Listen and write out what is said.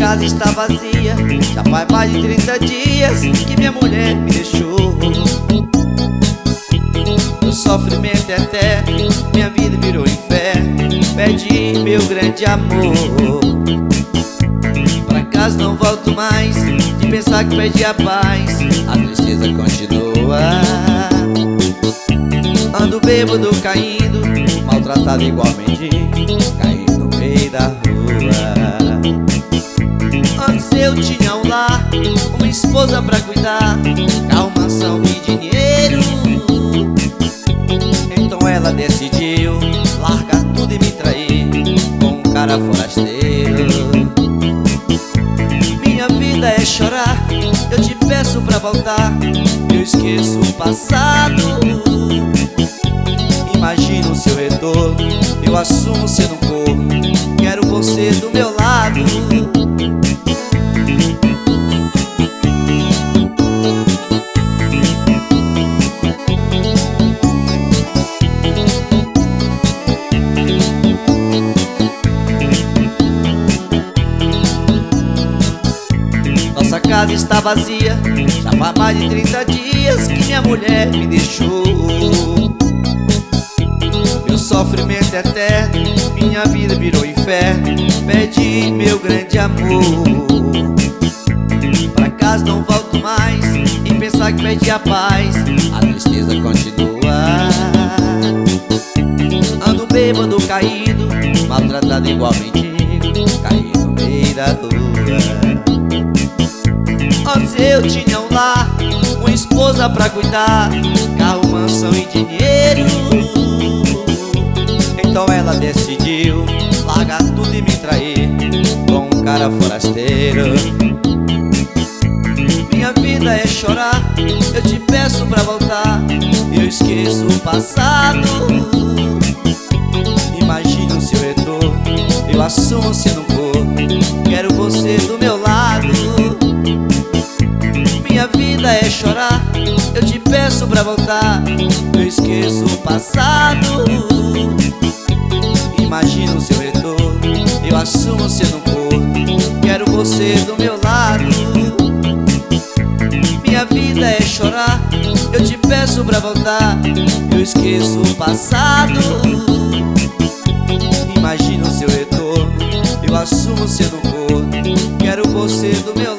casa está vazia, já faz mais de 30 dias que minha mulher me deixou. Meu sofrimento é eterno, minha vida virou inferno. Perdi meu grande amor. Pra casa não volto mais, de pensar que perdi a paz, a tristeza continua. Ando bêbado caindo, maltratado igual mendigo, caindo no meio da rua. Antes eu tinha um lar, uma esposa pra cuidar, carro, mansão e dinheiro. Então ela decidiu largar tudo e me trair com um cara forasteiro. Minha vida é chorar, eu te peço pra voltar. Eu esqueço o passado, imagino o seu retorno. Eu assumo ser um corno, quero você do meu lado. Nossa casa está vazia, já faz mais de 30 dias que minha mulher me deixou. Meu sofrimento é eterno, minha vida virou inferno. Perdi meu grande amor. Pra casa não volto mais, em pensar que perdi a paz, a tristeza continua. Ando bêbado caído, maltratado igual mendigo, caí no meio da rua. Antes eu tinha um lar, uma esposa pra cuidar, carro, mansão e dinheiro. Então ela decidiu largar tudo e me trair com um cara forasteiro. Minha vida é chorar, eu te peço pra voltar. Eu esqueço o passado, imagino o seu retorno. Eu assumo sendo um corno, quero você do meu lado. Minha vida é chorar, eu te peço pra voltar. Eu esqueço o passado, imagino o seu retorno. Eu assumo sendo um corno, quero você do meu lado. Minha vida é chorar, eu te peço pra voltar. Eu esqueço o passado, imagino o seu retorno. Eu assumo sendo um corno, quero você do meu lado.